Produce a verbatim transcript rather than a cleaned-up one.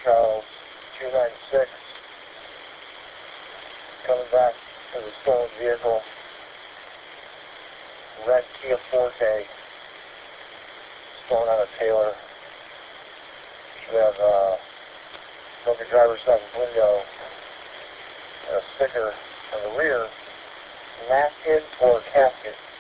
Charles two nine six, coming back to the stolen vehicle, red Kia Forte, stolen out of Taylor. Should have uh, broken driver's side window and a sticker on the rear, napkin or casket.